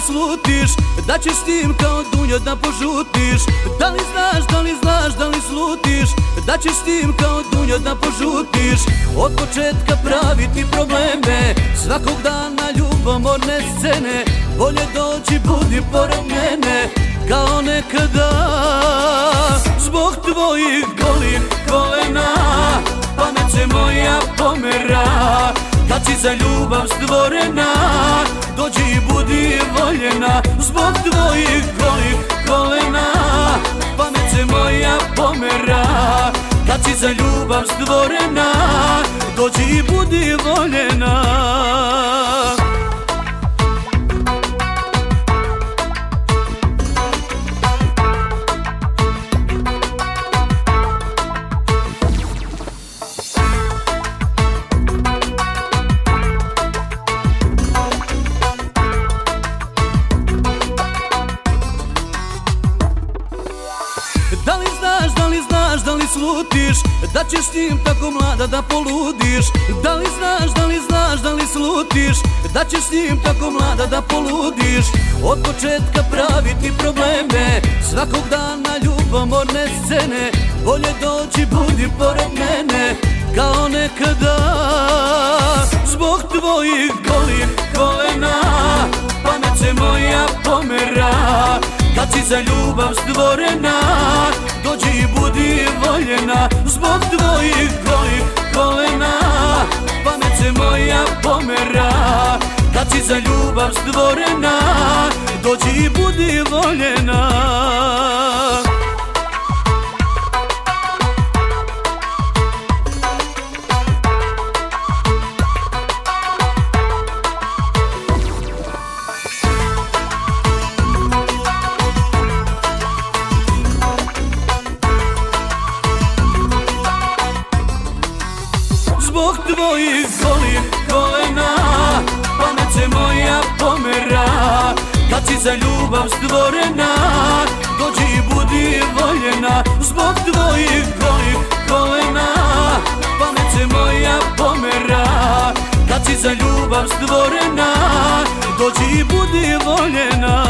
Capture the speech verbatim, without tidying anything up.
slutiš, da ćeš s njim kao dunja da požutiš? Da li znaš, da li znaš, da li slutiš, da ćeš s njim kao dunja da požutiš? Od početka praviti probleme, svakog dana ljubomorne scene. Bolje dođi, budi pored mene, kao nekada. Zbog tvojih golih kolena pamet se moja pomera. Kad si za ljubav stvorena, dođi i budi voljena. Zbog tvojih golih kolena pamet se moja pomera. Kad si za ljubav stvorena, dođi i budi voljena. Da li znaš, da li znaš, da li slutiš, da ćeš s njim tako mlada da poludiš? Da li znaš, da li znaš, da li slutiš, da ćeš s njim tako mlada da poludiš? Od početka praviti probleme, svakog dana ljubomorne scene. Bolje dođi, budi pored mene, kao nekada. Zbog tvojih golih kolena pamet se moja pomera. Kad si za ljubav stvorena, dođi i budi voljena. Zbog tvojih golih kolena pamet se moja pomera. Kad si za ljubav stvorena, dođi i budi voljena. Zbog tvojih golih kolena pamet se moja pomera. Kad si za ljubav stvorena, dođi i budi voljena. Zbog tvojih golih kolena pamet se moja pomera. Kad si za ljubav stvorena, dođi i budi voljena.